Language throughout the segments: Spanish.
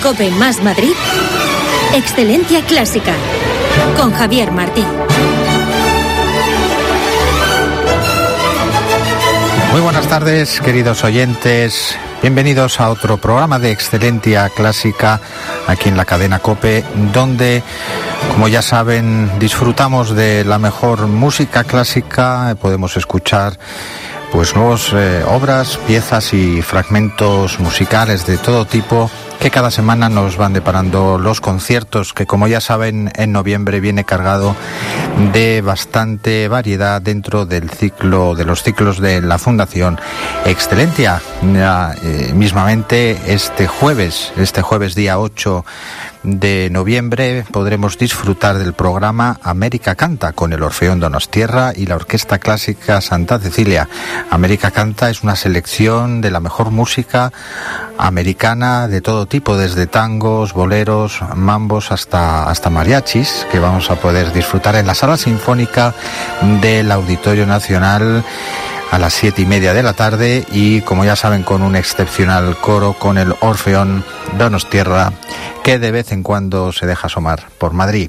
COPE más Madrid, Excelencia Clásica, con Javier Martín. Muy buenas tardes, queridos oyentes. Bienvenidos a otro programa de Excelencia Clásica aquí en la cadena COPE, donde, como ya saben, disfrutamos de la mejor música clásica. Podemos escuchar pues nuevas obras, piezas y fragmentos musicales de todo tipo que cada semana nos van deparando los conciertos, que como ya saben en noviembre viene cargado de bastante variedad dentro del ciclo, de los ciclos de la Fundación Excelencia. Mismamente este jueves día 8 de noviembre podremos disfrutar del programa América Canta con el Orfeón Donostierra y la Orquesta Clásica Santa Cecilia. América Canta es una selección de la mejor música americana de todo tipo, desde tangos, boleros, mambos hasta mariachis, que vamos a poder disfrutar en la Sala Sinfónica del Auditorio Nacional a las 7:30 de la tarde, y como ya saben, con un excepcional coro con el Orfeón Donostierra, que de vez en cuando se deja asomar por Madrid.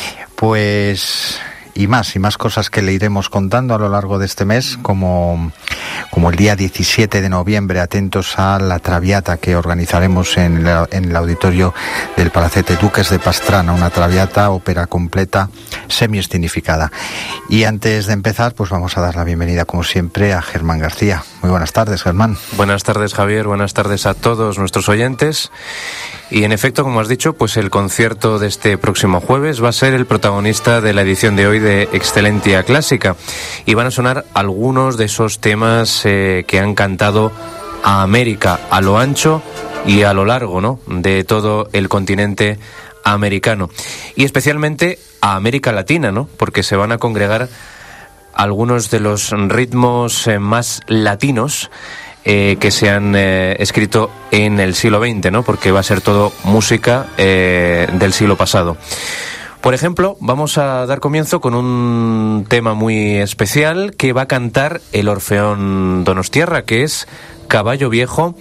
Pues y más cosas que le iremos contando a lo largo de este mes, como el día 17 de noviembre, atentos a la Traviata que organizaremos en el auditorio del Palacete Duques de Pastrana, una Traviata, ópera completa, semi-escenificada. Y antes de empezar, pues vamos a dar la bienvenida, como siempre, a Germán García. Muy buenas tardes, Germán. Buenas tardes, Javier. Buenas tardes a todos nuestros oyentes. Y en efecto, como has dicho, pues el concierto de este próximo jueves va a ser el protagonista de la edición de hoy de Excelencia Clásica. Y van a sonar algunos de esos temas que han cantado a América a lo ancho y a lo largo, ¿no?, de todo el continente americano. Y especialmente a América Latina, ¿no?, porque se van a congregar algunos de los ritmos más latinos que se han escrito en el siglo XX, ¿no?, porque va a ser todo música del siglo pasado. Por ejemplo, vamos a dar comienzo con un tema muy especial que va a cantar el Orfeón Donostierra, que es Caballo Viejo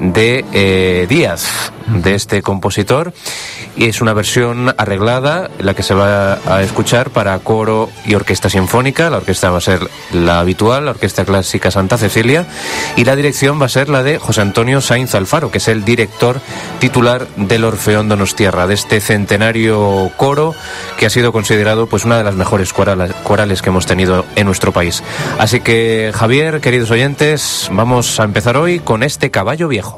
de Díaz, de este compositor, y es una versión arreglada, la que se va a escuchar para coro y orquesta sinfónica. La orquesta va a ser la habitual, la Orquesta Clásica Santa Cecilia, y la dirección va a ser la de José Antonio Sainz Alfaro, que es el director titular del Orfeón Donostierra, de este centenario coro que ha sido considerado pues una de las mejores corales que hemos tenido en nuestro país. Así que, Javier, queridos oyentes, vamos a empezar hoy con este Caballo Viejo.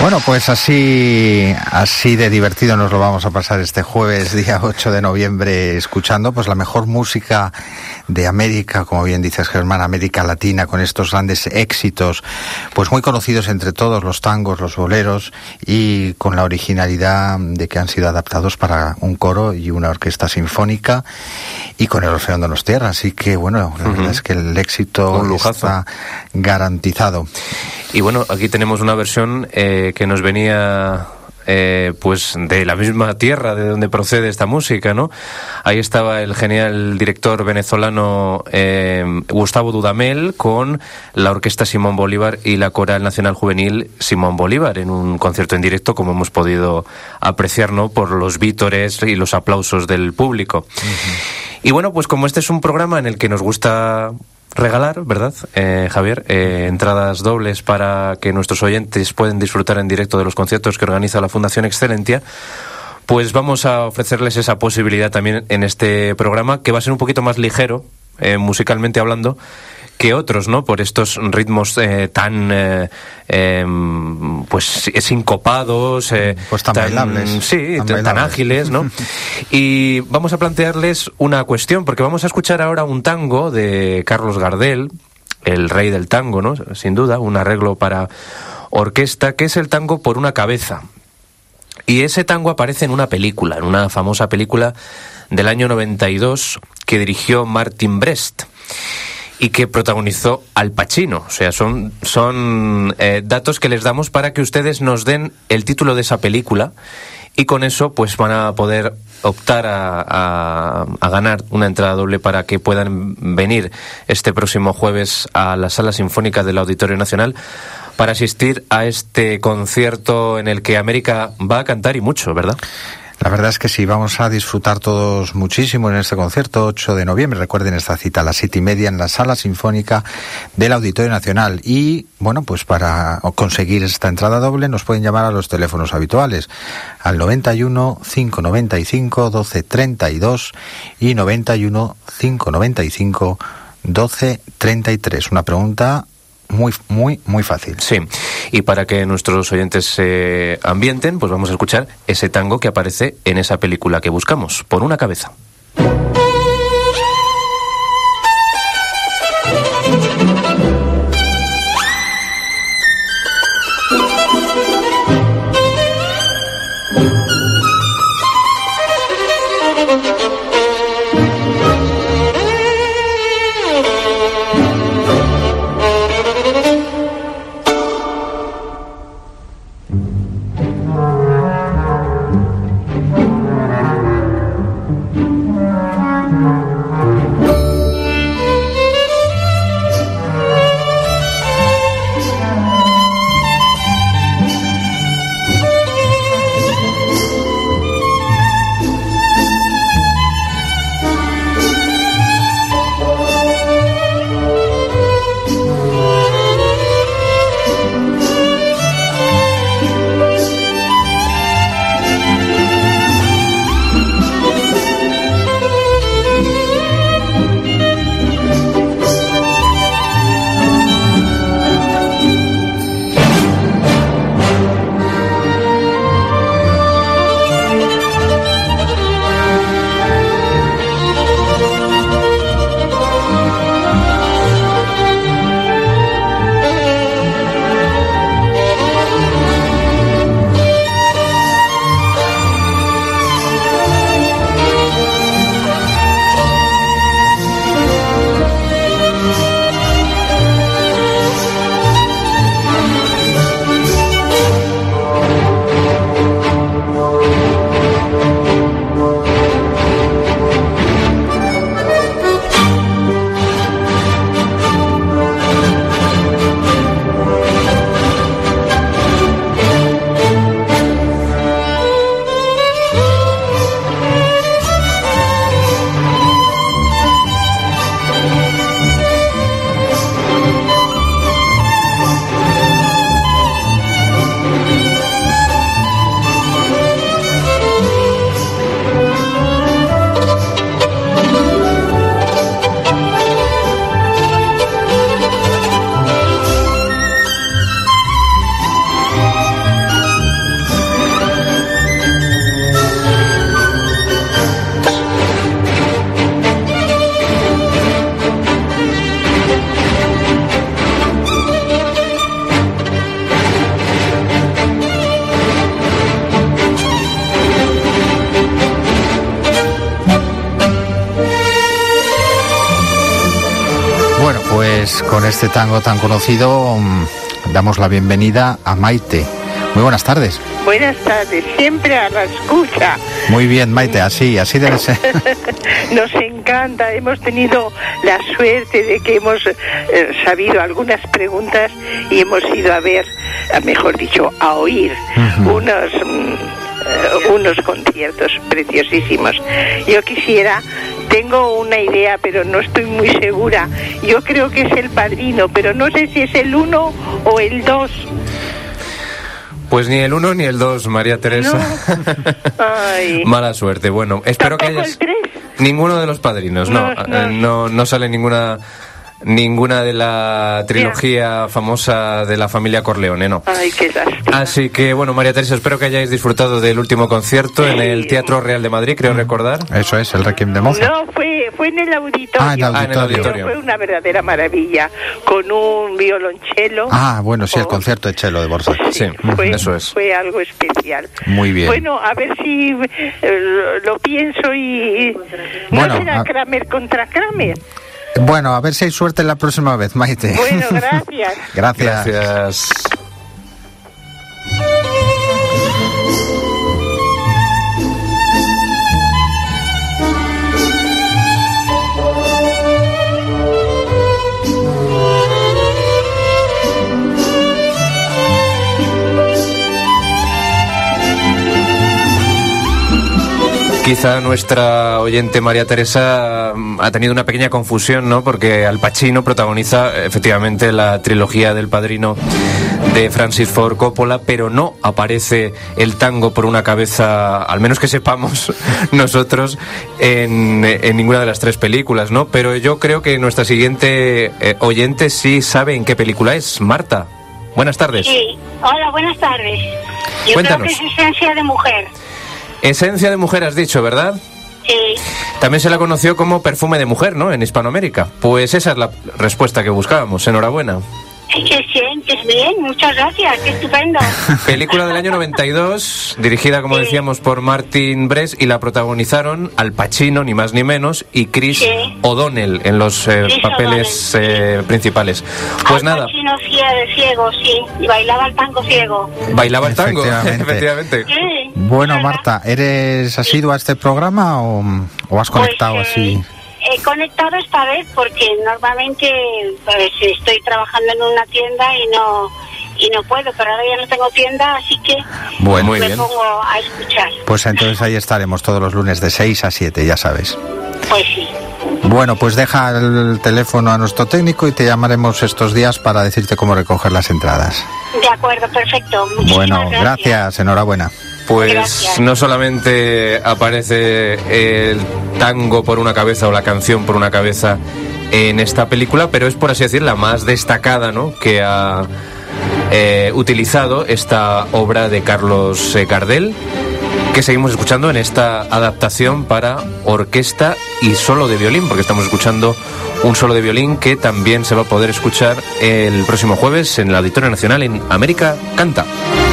Bueno, pues así de divertido nos lo vamos a pasar este jueves, día 8 de noviembre, escuchando pues la mejor música de América, como bien dices, Germán, América Latina, con estos grandes éxitos, pues muy conocidos entre todos, los tangos, los boleros, y con la originalidad de que han sido adaptados para un coro y una orquesta sinfónica, y con el Orfeón Donostiarra. Así que, bueno, la verdad es que el éxito está garantizado. Y bueno, aquí tenemos una versión que nos venía pues de la misma tierra de donde procede esta música, ¿no? Ahí estaba el genial director venezolano Gustavo Dudamel con la Orquesta Simón Bolívar y la Coral Nacional Juvenil Simón Bolívar en un concierto en directo, como hemos podido apreciar, ¿no?, por los vítores y los aplausos del público. Y bueno, pues como este es un programa en el que nos gusta regalar, ¿verdad, Javier? Entradas dobles para que nuestros oyentes puedan disfrutar en directo de los conciertos que organiza la Fundación Excelentia. Pues vamos a ofrecerles esa posibilidad también en este programa, que va a ser un poquito más ligero, musicalmente hablando, que otros, ¿no? Por estos ritmos tan pues sincopados, pues tan bailables, sí, tan bailables, tan ágiles, ¿no? Y vamos a plantearles una cuestión, porque vamos a escuchar ahora un tango de Carlos Gardel, el rey del tango, ¿no? Sin duda, un arreglo para orquesta, que es el tango Por una cabeza. Y ese tango aparece en una película, en una famosa película del año 92 que dirigió Martin Brest y que protagonizó Al Pacino. O sea, son datos que les damos para que ustedes nos den el título de esa película, y con eso pues van a poder optar a ganar una entrada doble para que puedan venir este próximo jueves a la Sala Sinfónica del Auditorio Nacional para asistir a este concierto en el que América va a cantar, y mucho, ¿verdad? La verdad es que sí, vamos a disfrutar todos muchísimo en este concierto, 8 de noviembre. Recuerden esta cita a las 7:30 en la Sala Sinfónica del Auditorio Nacional. Y, bueno, pues para conseguir esta entrada doble nos pueden llamar a los teléfonos habituales, al 91 595 1232 y 91 595 1233. Una pregunta muy fácil. Sí, y para que nuestros oyentes se ambienten, pues vamos a escuchar ese tango que aparece en esa película que buscamos, Por una cabeza. Pues con este tango tan conocido damos la bienvenida a Maite. Muy buenas tardes. Buenas tardes, siempre a la escucha. Muy bien, Maite, así debe ser. Nos encanta, hemos tenido la suerte de que hemos sabido algunas preguntas y hemos ido a ver, mejor dicho, a oír unos conciertos preciosísimos. Yo tengo una idea, pero no estoy muy segura. Yo creo que es El Padrino, pero no sé si es el 1 o el 2. Pues ni el 1 ni el 2, María Teresa. No. Ay. Mala suerte. Bueno, espero que hayas... ¿El 3? Ninguno de los padrinos, no sale ninguna de la trilogía famosa de la familia Corleone, no. Ay, qué lástima. Así que, bueno, María Teresa, espero que hayáis disfrutado del último concierto en el Teatro Real de Madrid, creo recordar. Eso es, el Requiem de Mozart. No, fue en el auditorio. En el auditorio. Fue una verdadera maravilla, con un violonchelo. Bueno, sí, el concierto de cello de Borsa. Sí, eso es. Fue algo especial. Muy bien. Bueno, a ver si lo pienso y... Bueno, ¿no será Kramer contra Kramer? Bueno, a ver si hay suerte la próxima vez, Maite. Bueno, gracias. Gracias. Quizá nuestra oyente María Teresa ha tenido una pequeña confusión, ¿no? Porque Al Pacino protagoniza efectivamente la trilogía del Padrino de Francis Ford Coppola, pero no aparece el tango por una cabeza, al menos que sepamos nosotros, en ninguna de las tres películas, ¿no? Pero yo creo que nuestra siguiente oyente sí sabe en qué película es. Marta, buenas tardes. Sí, hola, buenas tardes. Yo Cuéntanos. creo que es Esencia de Mujer. Esencia de Mujer has dicho, ¿verdad? Sí. También se la conoció como Perfume de Mujer, ¿no? En Hispanoamérica. Pues esa es la respuesta que buscábamos. Enhorabuena. Que sientes bien, muchas gracias, qué estupendo. Película del año 92, dirigida, como decíamos, por Martin Brest, y la protagonizaron Al Pacino, ni más ni menos, y Chris O'Donnell en los papeles principales. Pues Al Pacino ciego, sí, y bailaba el tango ciego. Bailaba el tango, efectivamente. Sí. Bueno, Marta, ¿eres asidua a este programa o has conectado así? He conectado esta vez porque normalmente pues, estoy trabajando en una tienda y no puedo, pero ahora ya no tengo tienda, así que bueno, me pongo a escuchar. Pues entonces ahí estaremos todos los lunes de 6 a 7, ya sabes. Pues sí. Bueno, pues deja el teléfono a nuestro técnico y te llamaremos estos días para decirte cómo recoger las entradas. De acuerdo, perfecto. Muchísimas gracias, enhorabuena. Pues gracias. No solamente aparece el tango por una cabeza o la canción por una cabeza en esta película, pero es, por así decir, la más destacada, ¿no?, que ha utilizado esta obra de Carlos Gardel, que seguimos escuchando en esta adaptación para orquesta y solo de violín, porque estamos escuchando un solo de violín que también se va a poder escuchar el próximo jueves en el Auditorio Nacional en América Canta.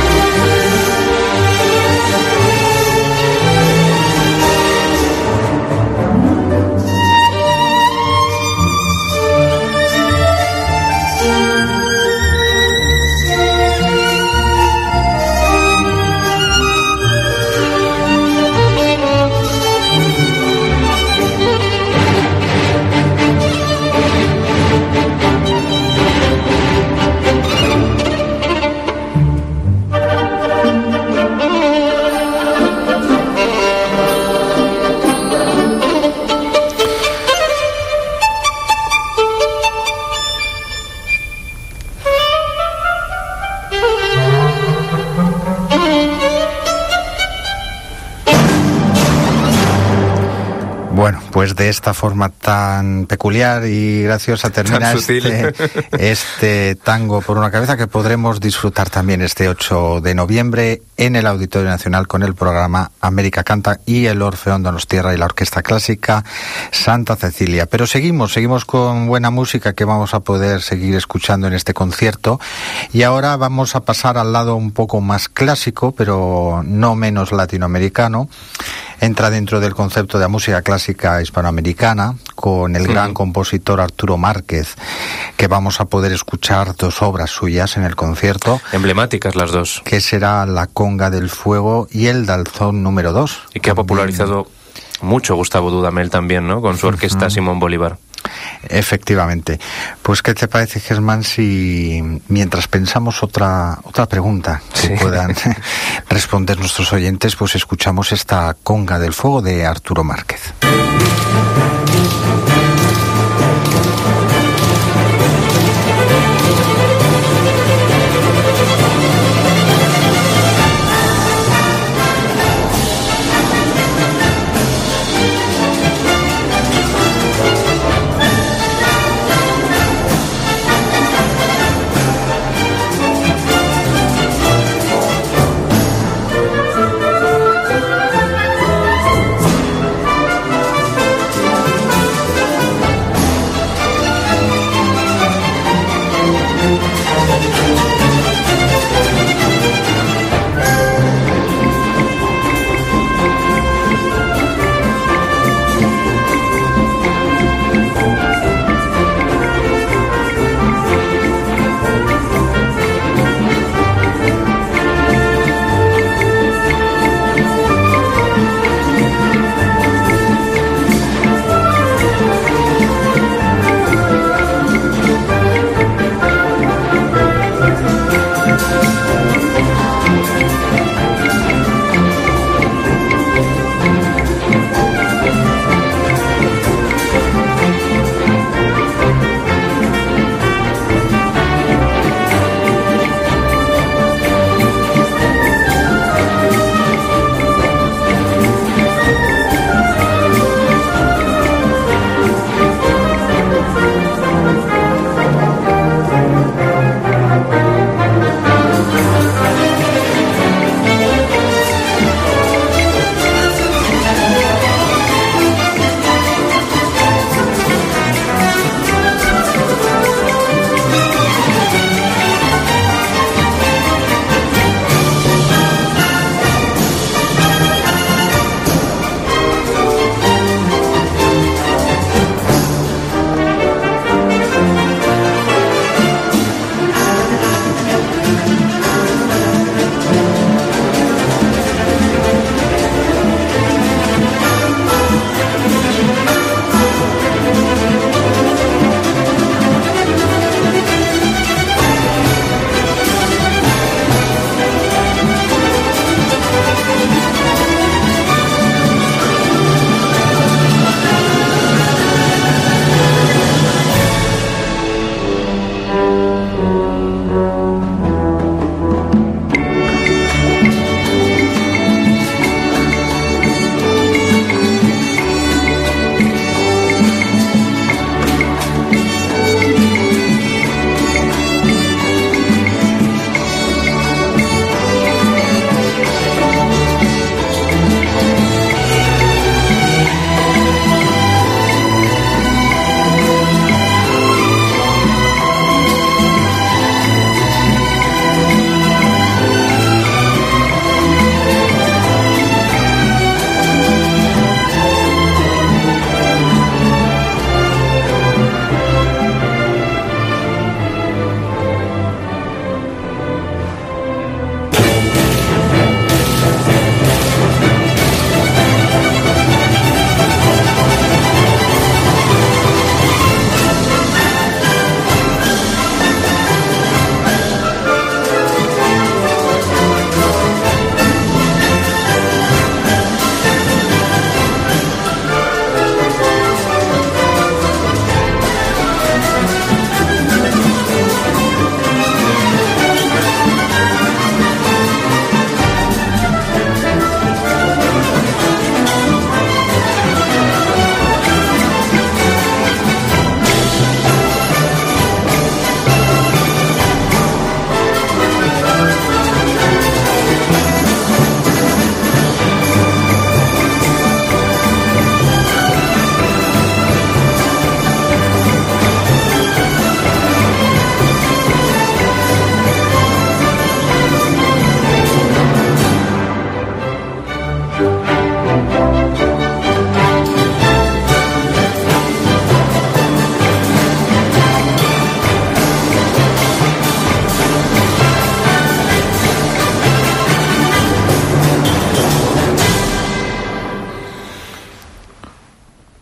Bueno, pues de esta forma tan peculiar y graciosa termina este tango por una cabeza, que podremos disfrutar también este 8 de noviembre en el Auditorio Nacional con el programa América Canta y el Orfeón Donostiarra y la Orquesta Clásica Santa Cecilia. Pero seguimos con buena música que vamos a poder seguir escuchando en este concierto, y ahora vamos a pasar al lado un poco más clásico, pero no menos latinoamericano. entra dentro del concepto de la música clásica hispanoamericana, con el gran compositor Arturo Márquez, que vamos a poder escuchar 2 obras suyas en el concierto. Emblemáticas las dos. Que será La Conga del Fuego y el Danzón número 2. Y que ha popularizado mucho Gustavo Dudamel también, ¿no? Con su orquesta Simón Bolívar. Efectivamente. Pues, ¿qué te parece, Germán, si mientras pensamos otra pregunta que puedan responder nuestros oyentes, pues escuchamos esta Conga del Fuego de Arturo Márquez?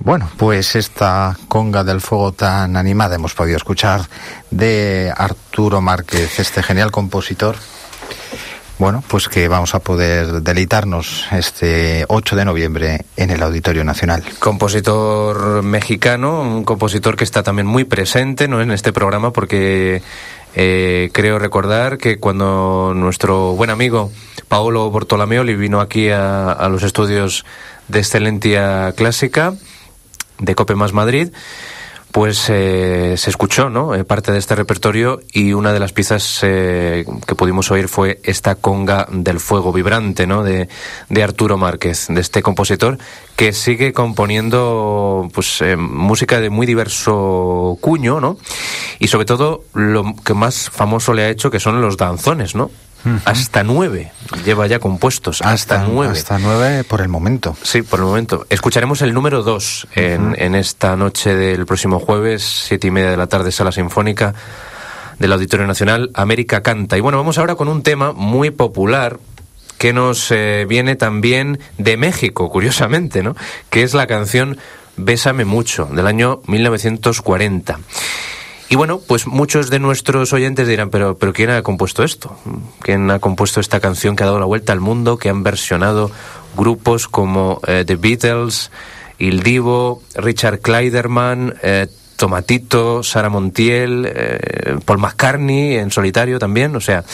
Bueno, pues esta conga del fuego tan animada hemos podido escuchar de Arturo Márquez, este genial compositor. Bueno, pues que vamos a poder deleitarnos este 8 de noviembre en el Auditorio Nacional. Compositor mexicano, un compositor que está también muy presente, ¿no?, en este programa, porque creo recordar que cuando nuestro buen amigo Paolo Bortolomeoli vino aquí a los estudios de Excelentia Clásica de COPE Más Madrid, pues se escuchó, ¿no?, parte de este repertorio, y una de las piezas que pudimos oír fue esta conga del fuego vibrante, ¿no?, de Arturo Márquez, de este compositor que sigue componiendo pues música de muy diverso cuño, ¿no?, y sobre todo lo que más famoso le ha hecho, que son los danzones, ¿no? Uh-huh. Hasta 9 lleva ya compuestos. Hasta 9. Hasta 9 por el momento. Sí, por el momento. Escucharemos el número 2 en esta noche del próximo jueves, 7:30 de la tarde, Sala Sinfónica del Auditorio Nacional. América canta. Y bueno, vamos ahora con un tema muy popular que nos viene también de México, curiosamente, ¿no?, que es la canción Bésame Mucho, del año 1940. Y bueno, pues muchos de nuestros oyentes dirán, pero ¿quién ha compuesto esto? ¿Quién ha compuesto esta canción que ha dado la vuelta al mundo, que han versionado grupos como The Beatles, Il Divo, Richard Clayderman, Tomatito, Sara Montiel, Paul McCartney en solitario también? O sea,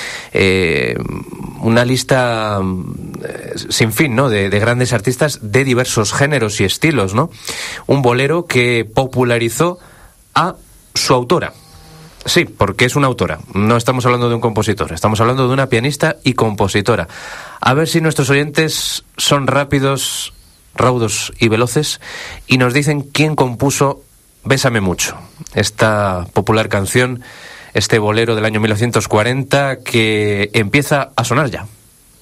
una lista sin fin, ¿no?, de grandes artistas de diversos géneros y estilos, ¿no? Un bolero que popularizó a su autora. Sí, porque es una autora. No estamos hablando de un compositor, estamos hablando de una pianista y compositora. A ver si nuestros oyentes son rápidos, raudos y veloces y nos dicen quién compuso Bésame Mucho, esta popular canción, este bolero del año 1940 que empieza a sonar ya.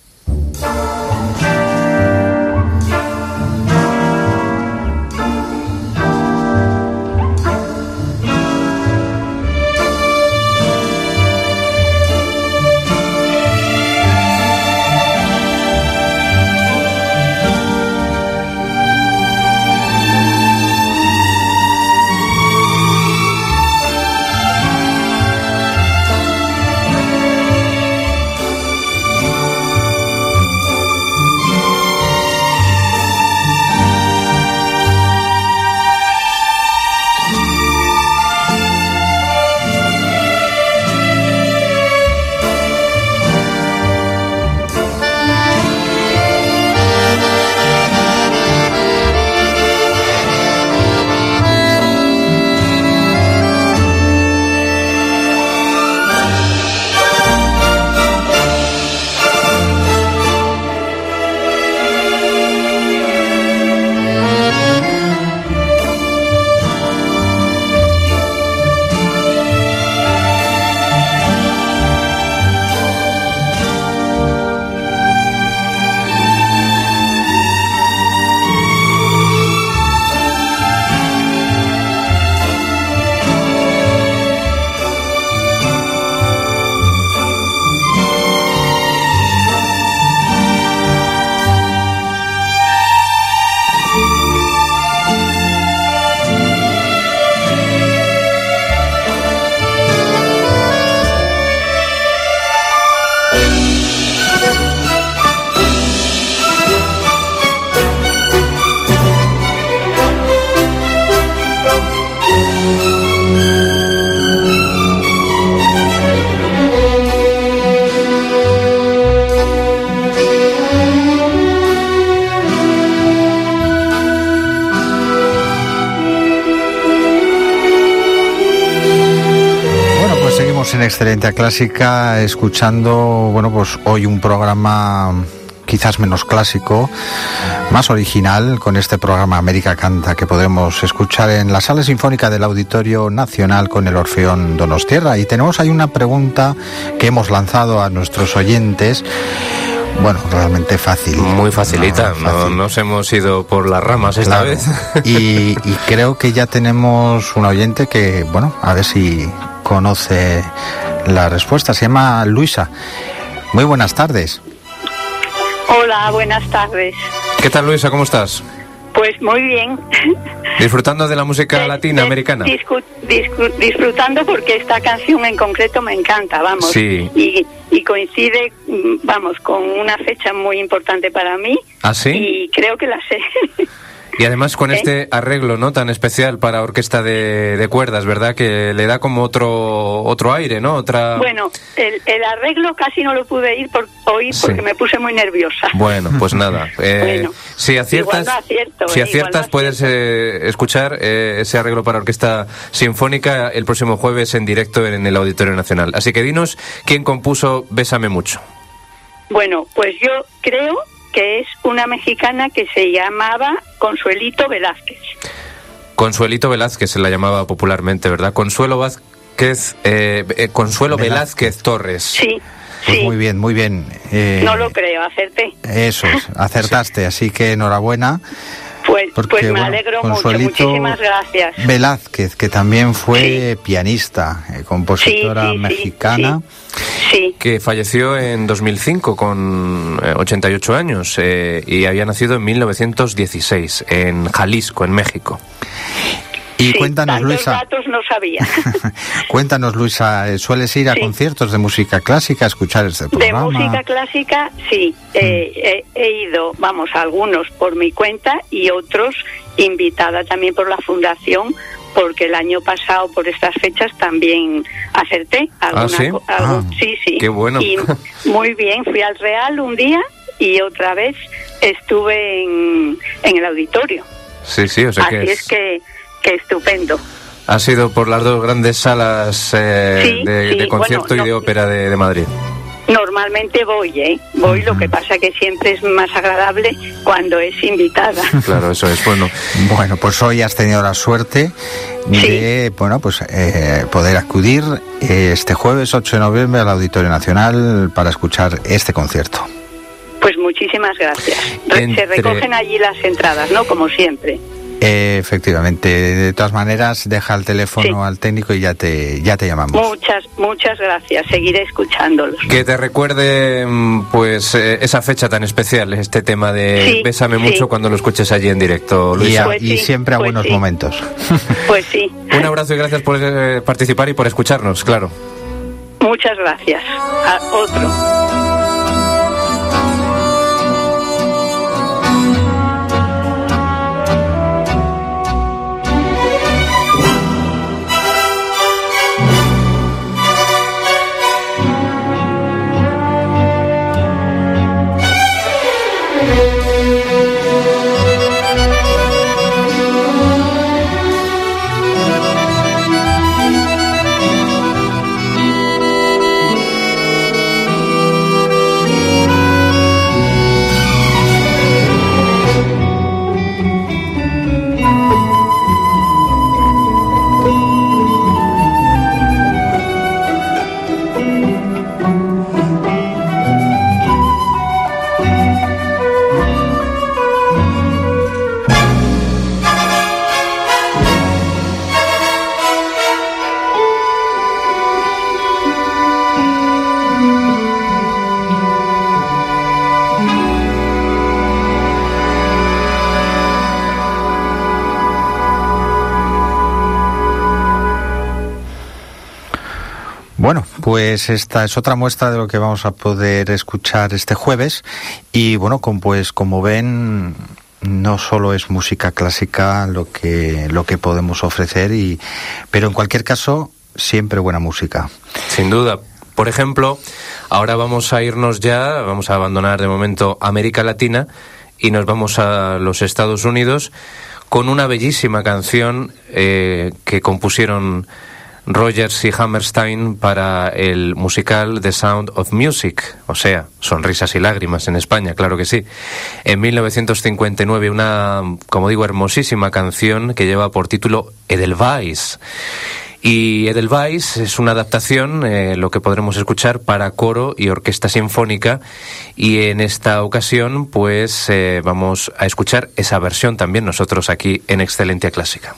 En Excelentia Clásica, escuchando, bueno, pues hoy un programa quizás menos clásico, más original, con este programa América Canta, que podremos escuchar en la Sala Sinfónica del Auditorio Nacional con el Orfeón Donostiarra. Y tenemos ahí una pregunta que hemos lanzado a nuestros oyentes. Bueno, realmente fácil. Muy facilita, no nos hemos ido por las ramas esta vez. Y creo que ya tenemos un oyente que, bueno, a ver si conoce la respuesta. Se llama Luisa. Muy buenas tardes. Hola, buenas tardes. ¿Qué tal, Luisa? ¿Cómo estás? Pues muy bien. ¿Disfrutando de la música latina americana? Disfrutando porque esta canción en concreto me encanta, vamos. Sí. Y coincide, vamos, con una fecha muy importante para mí. ¿Ah, sí? Y creo que la sé. Y además con este arreglo, ¿no?, tan especial para orquesta de cuerdas, ¿verdad? Que le da como otro aire, ¿no? Bueno, el arreglo casi no lo pude oír porque me puse muy nerviosa. Bueno, pues nada. Bueno, si aciertas puedes escuchar ese arreglo para orquesta sinfónica el próximo jueves en directo en el Auditorio Nacional. Así que dinos quién compuso Bésame mucho. Bueno, pues yo creo que es una mexicana que se llamaba Consuelito Velázquez. Consuelito Velázquez se la llamaba popularmente, ¿verdad? Consuelo Velázquez Torres. Sí. Pues sí. Muy bien, muy bien. No lo creo, acerté. Eso es, acertaste, así que enhorabuena. Pues me alegro mucho, muchísimas gracias. Velázquez, que también fue pianista, compositora mexicana. Sí. Que falleció en 2005 con 88 años y había nacido en 1916 en Jalisco, en México. Y cuéntanos, Luisa. Datos no sabía. Cuéntanos, Luisa, ¿sueles ir a conciertos de música clásica, a escuchar este programa? De música clásica, sí. He ido, vamos, algunos por mi cuenta y otros invitada también por la Fundación, porque el año pasado, por estas fechas, también acerté. Sí. Qué bueno. Y muy bien, fui al Real un día y otra vez estuve en el auditorio. Sí, o sea que es que estupendo. Ha sido por las dos grandes salas de concierto y de ópera de Madrid. Normalmente voy, lo que pasa que siempre es más agradable cuando es invitada. Claro, eso es bueno. Bueno, pues hoy has tenido la suerte de, poder acudir este jueves 8 de noviembre al Auditorio Nacional para escuchar este concierto. Pues muchísimas gracias. Se recogen allí las entradas, ¿no? Como siempre. Efectivamente, de todas maneras deja el teléfono al técnico y ya te llamamos. Muchas gracias, seguiré escuchándolos. Que te recuerde pues esa fecha tan especial, este tema de Bésame mucho cuando lo escuches allí en directo, Luisa. Y siempre a buenos momentos. Pues sí. Un abrazo y gracias por participar y por escucharnos, claro. Muchas gracias. A otro. Bueno, pues esta es otra muestra de lo que vamos a poder escuchar este jueves y bueno, como ven, no solo es música clásica lo que podemos ofrecer, pero en cualquier caso siempre buena música. Sin duda. Por ejemplo, ahora vamos a abandonar de momento América Latina y nos vamos a los Estados Unidos con una bellísima canción que compusieron Rodgers y Hammerstein para el musical The Sound of Music, o sea, Sonrisas y Lágrimas en España, claro que sí. En 1959, una, como digo, hermosísima canción que lleva por título Edelweiss. Y Edelweiss es una adaptación, lo que podremos escuchar para coro y orquesta sinfónica, y en esta ocasión pues vamos a escuchar esa versión también nosotros aquí en Excelentia Clásica.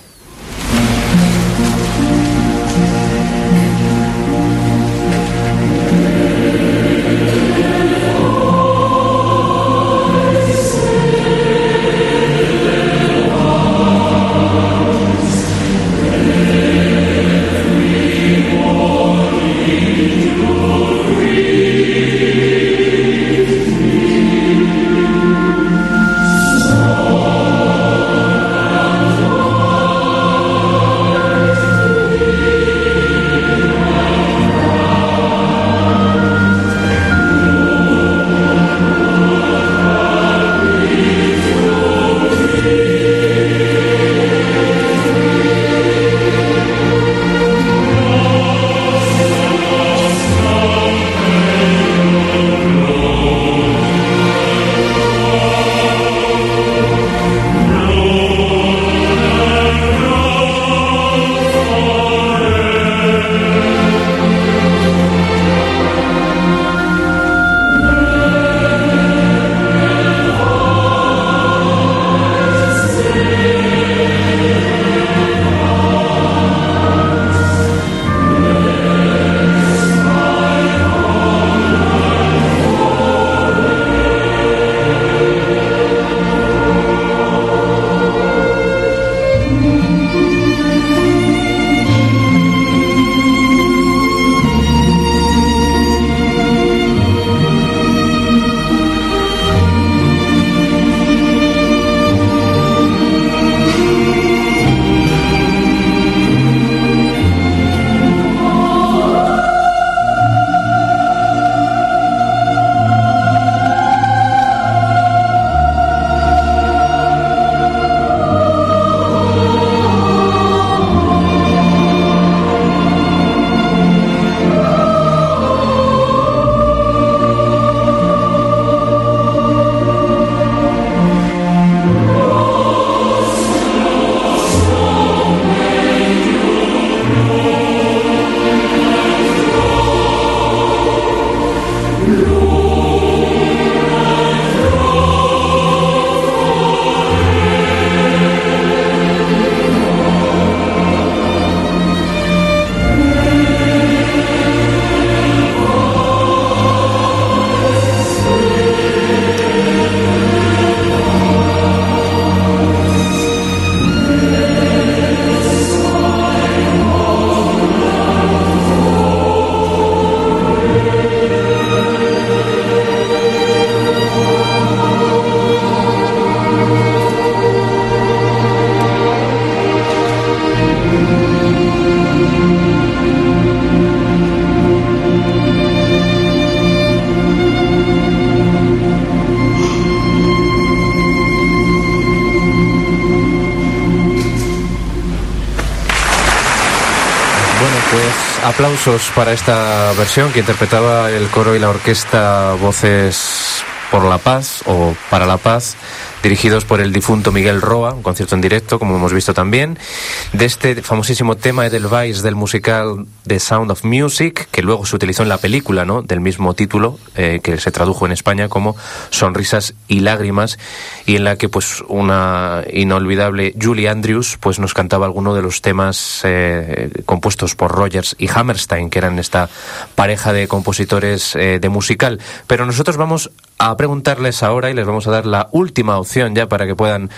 aplausos para esta versión que interpretaba el coro y la orquesta Voces por la Paz o para la Paz, dirigidos por el difunto Miguel Roa, un concierto en directo, como hemos visto también, de este famosísimo tema Edelweiss del musical The Sound of Music, que luego se utilizó en la película, ¿no?, del mismo título, que se tradujo en España como Sonrisas y Lágrimas, y en la que pues una inolvidable Julie Andrews pues nos cantaba alguno de los temas compuestos por Rodgers y Hammerstein, que eran esta pareja de compositores de musical. Pero nosotros vamos a preguntarles ahora y les vamos a dar la última opción ya para que puedan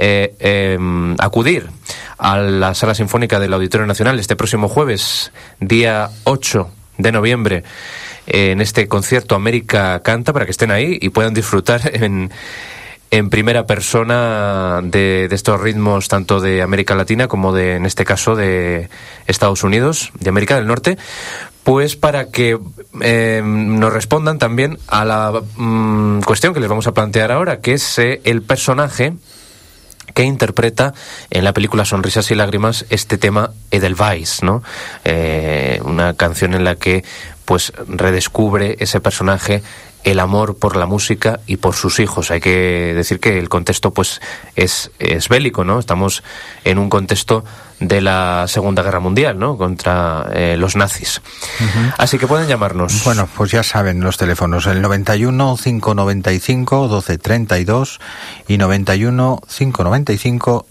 acudir a la Sala Sinfónica del Auditorio Nacional este próximo jueves, día 8 de noviembre, en este concierto América Canta, para que estén ahí y puedan disfrutar en primera persona de estos ritmos tanto de América Latina como de, en este caso, de Estados Unidos, de América del Norte, pues para que nos respondan también a la cuestión que les vamos a plantear ahora, que es el personaje que interpreta en la película Sonrisas y Lágrimas este tema Edelweiss, ¿no? Una canción en la que pues redescubre ese personaje el amor por la música y por sus hijos. Hay que decir que el contexto pues es bélico, ¿no? Estamos en un contexto de la Segunda Guerra Mundial, ¿no?, contra los nazis. Uh-huh. Así que pueden llamarnos. Bueno, pues ya saben los teléfonos, el 91 595 1232 y 91 595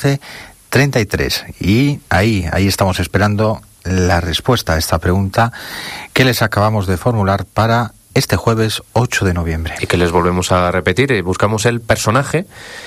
1233. Y ahí estamos esperando la respuesta a esta pregunta que les acabamos de formular para este jueves 8 de noviembre. Y que les volvemos a repetir, buscamos el personaje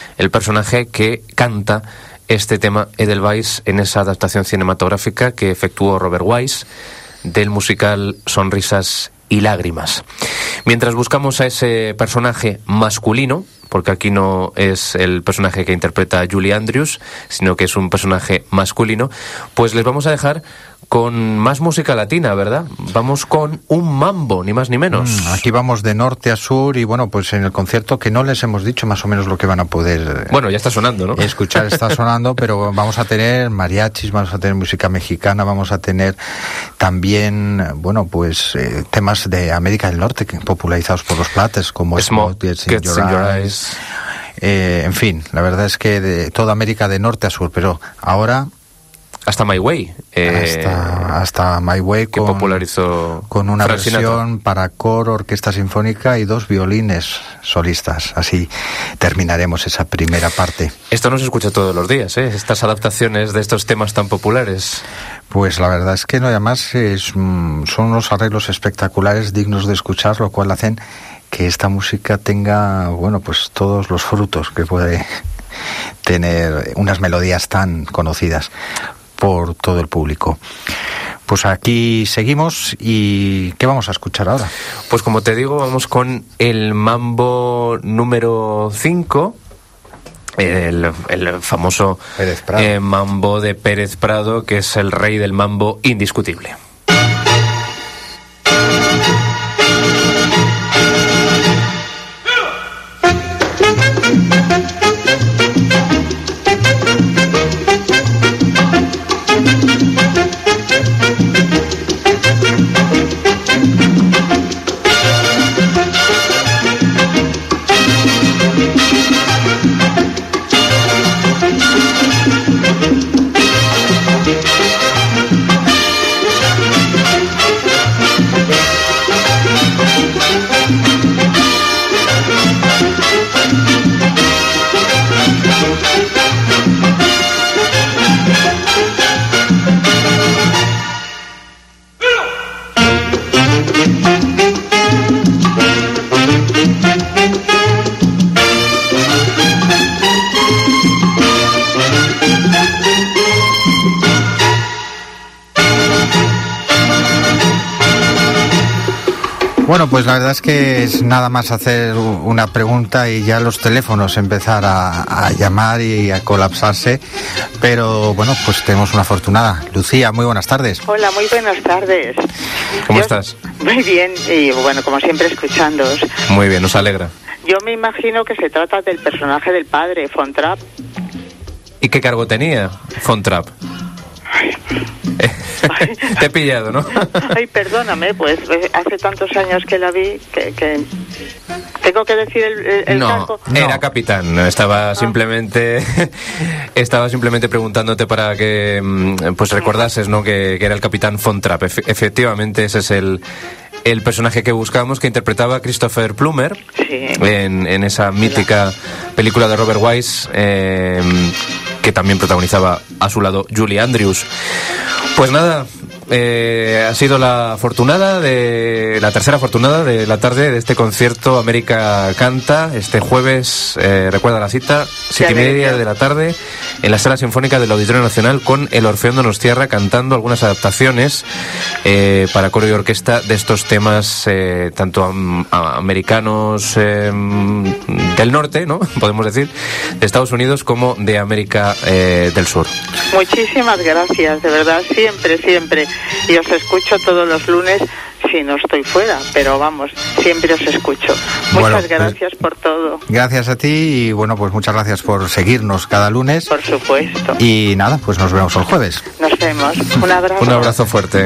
que canta este tema Edelweiss en esa adaptación cinematográfica que efectuó Robert Wise del musical Sonrisas y Lágrimas. Mientras buscamos a ese personaje masculino, porque aquí no es el personaje que interpreta Julie Andrews, sino que es un personaje masculino, pues les vamos a dejar con más música latina, ¿verdad? Vamos con un mambo, ni más ni menos. Aquí vamos de norte a sur y bueno, pues en el concierto que no les hemos dicho más o menos lo que van a poder... Bueno, ya está sonando, ¿no? Escuchar, está sonando, pero vamos a tener mariachis, vamos a tener música mexicana, vamos a tener también, bueno, pues temas de América del Norte popularizados por los Platters, como Smoke Gets in Your Eyes. En fin, la verdad es que de toda América de norte a sur, pero ahora... Hasta My Way. Hasta My Way, que popularizó con una Frank versión Sinatra para coro, orquesta sinfónica y 2 violines solistas. Así terminaremos esa primera parte. Esto no se escucha todos los días, ¿eh? Estas adaptaciones de estos temas tan populares. Pues la verdad es que no, además son unos arreglos espectaculares, dignos de escuchar, lo cual hacen que esta música tenga, bueno, pues todos los frutos que puede tener unas melodías tan conocidas por todo el público. Pues aquí seguimos y ¿qué vamos a escuchar ahora? Pues como te digo, vamos con el mambo número 5, el famoso mambo de Pérez Prado, que es el rey del mambo indiscutible. Bueno, pues la verdad es que es nada más hacer una pregunta y ya los teléfonos empezar a llamar y a colapsarse, pero bueno, pues tenemos una afortunada. Lucía, muy buenas tardes. Hola, muy buenas tardes. ¿Cómo estás? Muy bien, y bueno, como siempre escuchándoos. Muy bien, nos alegra. Yo me imagino que se trata del personaje del padre, Von Trapp. ¿Y qué cargo tenía Von Trapp? Te he pillado, ¿no? Ay, perdóname, pues hace tantos años que la vi que tengo que decir el cargo. No, era capitán. Estaba simplemente preguntándote para que pues recordases, ¿no? Que era el capitán Von Trapp. Efectivamente, ese es el personaje que buscamos, que interpretaba Christopher Plummer, sí, en esa mítica película de Robert Wise, que también protagonizaba a su lado Julie Andrews. Pues nada, ha sido la tercera afortunada de la tarde de este concierto América Canta, este jueves, recuerda la cita, 7:30 de la tarde, en la Sala Sinfónica del Auditorio Nacional, con el Orfeón Donostiarra cantando algunas adaptaciones para coro y orquesta de estos temas tanto americanos del norte, ¿no? Podemos decir, de Estados Unidos, como de América del Sur. Muchísimas gracias, de verdad, siempre. Y os escucho todos los lunes si no estoy fuera, pero vamos, siempre os escucho. Muchas gracias por todo. Gracias a ti y bueno, pues muchas gracias por seguirnos cada lunes. Por supuesto. Y nada, pues nos vemos el jueves. Nos vemos. Un abrazo. Un abrazo fuerte.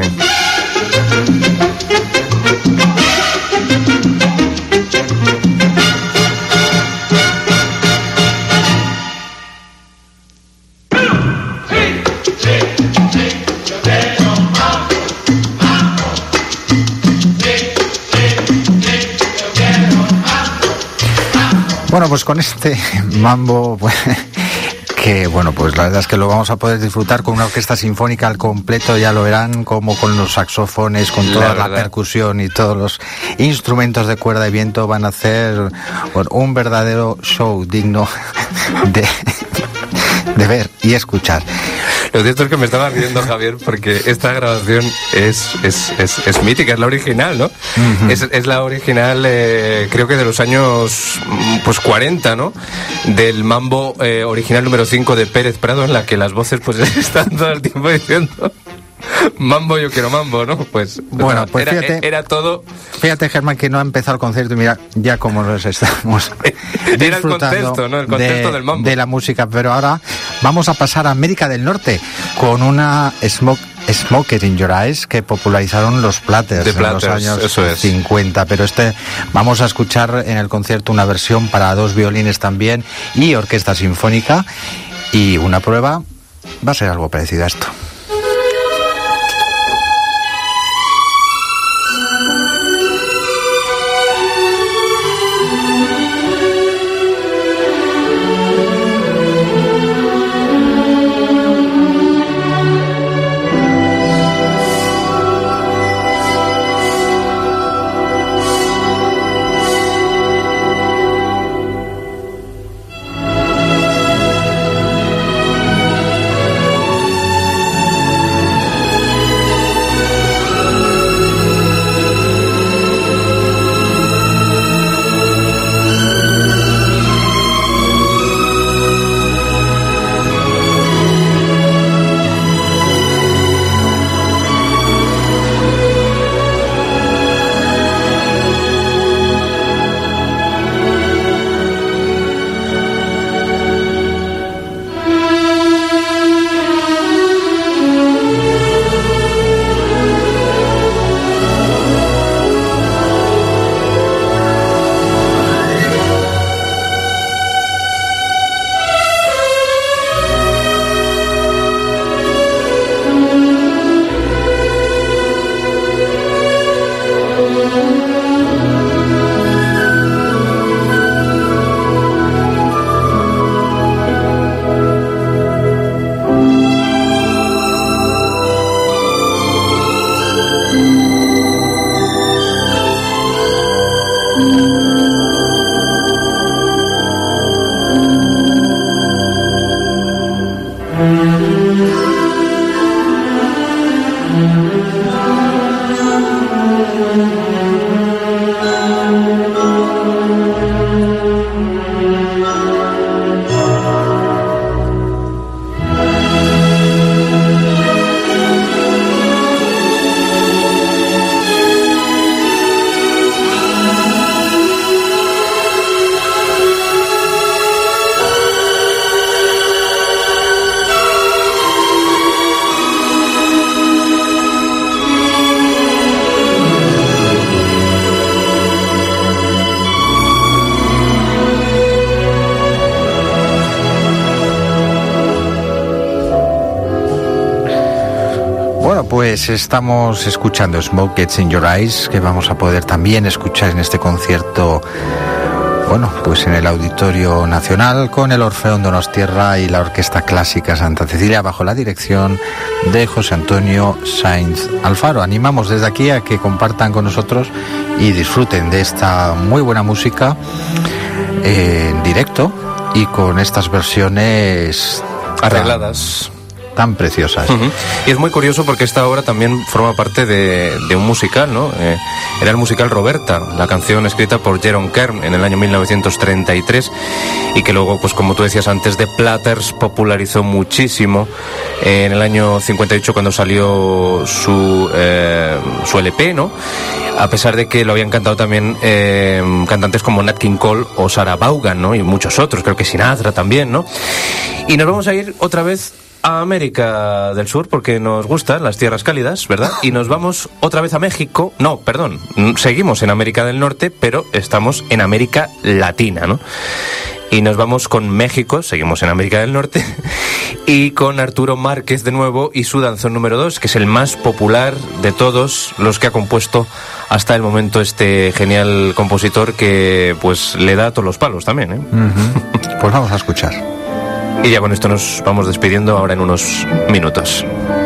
Bueno, pues con este mambo, pues, que bueno, pues la verdad es que lo vamos a poder disfrutar con una orquesta sinfónica al completo, ya lo verán, como con los saxofones, con toda la percusión y todos los instrumentos de cuerda y viento, van a hacer un verdadero show digno de ver y escuchar. Lo cierto es que me estaba riendo, Javier, porque esta grabación es mítica, es la original, ¿no? Uh-huh. Es la original, creo que de los años pues 40, ¿no? Del mambo original número 5 de Pérez Prado, en la que las voces pues están todo el tiempo diciendo mambo, yo quiero mambo, ¿no? Pues bueno, pues era todo. Fíjate, Germán, que no ha empezado el concierto y mira ya cómo nos estamos era el contexto, ¿no? El contexto del mambo. De la música, pero ahora vamos a pasar a América del Norte con una Smoke It in Your Eyes que popularizaron los Platters en los años 50, pero vamos a escuchar en el concierto una versión para 2 violines también y orquesta sinfónica, y una prueba va a ser algo parecido a esto. pues estamos escuchando Smoke Gets in Your Eyes, que vamos a poder también escuchar en este concierto, bueno, pues en el Auditorio Nacional, con el Orfeón Donostierra y la Orquesta Clásica Santa Cecilia, bajo la dirección de José Antonio Sainz Alfaro. Animamos desde aquí a que compartan con nosotros y disfruten de esta muy buena música en directo y con estas versiones arregladas tan preciosas. Y es muy curioso porque esta obra también forma parte de un musical, ¿no? Era el musical Roberta, la canción escrita por Jerome Kern en el año 1933 y que luego, pues como tú decías antes, The Platters popularizó muchísimo en el año 58 cuando salió su LP, ¿no? A pesar de que lo habían cantado también cantantes como Nat King Cole o Sarah Vaughan, ¿no? Y muchos otros, creo que Sinatra también, ¿no? Y nos vamos a ir otra vez a América del Sur porque nos gustan las tierras cálidas, ¿verdad? Y nos vamos otra vez a México. No, perdón, seguimos en América del Norte, pero estamos en América Latina, ¿no? Y nos vamos con México, seguimos en América del Norte, y con Arturo Márquez de nuevo y su danzón número 2, que es el más popular de todos los que ha compuesto hasta el momento este genial compositor que pues le da todos los palos también, ¿eh? Pues vamos a escuchar. Y ya con esto nos vamos despidiendo ahora en unos minutos.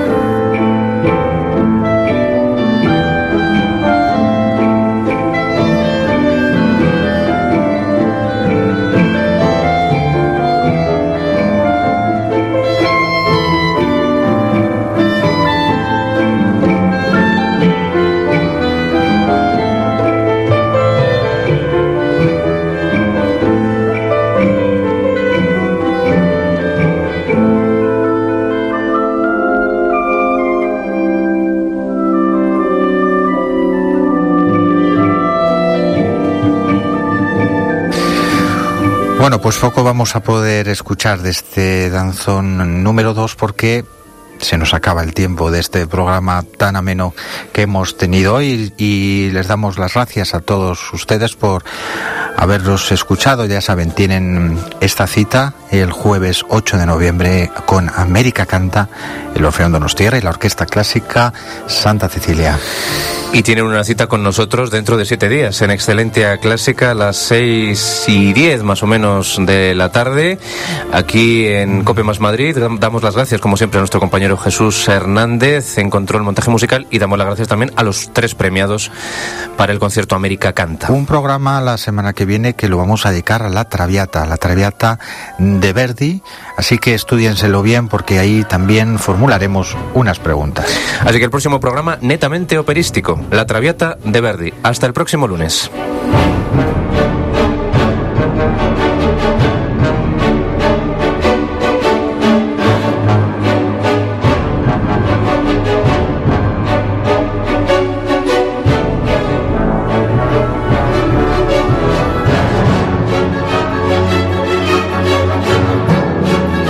Bueno, pues poco vamos a poder escuchar de este danzón número 2 porque se nos acaba el tiempo de este programa tan ameno que hemos tenido hoy y les damos las gracias a todos ustedes por haberlos escuchado. Ya saben, tienen esta cita el jueves 8 de noviembre con América Canta, el Orfeón Donostierra y la Orquesta Clásica Santa Cecilia. Y tienen una cita con nosotros dentro de 7 días en Excelentia Clásica a las 6:10 más o menos de la tarde, aquí en COPE Más Madrid. Damos las gracias como siempre a nuestro compañero Jesús Hernández en control montaje musical y damos las gracias también a los 3 premiados para el concierto América Canta. Un programa la semana que viene que lo vamos a dedicar a la Traviata de Verdi, así que estúdienselo bien porque ahí también formularemos unas preguntas. Así que el próximo programa netamente operístico, la Traviata de Verdi. Hasta el próximo lunes.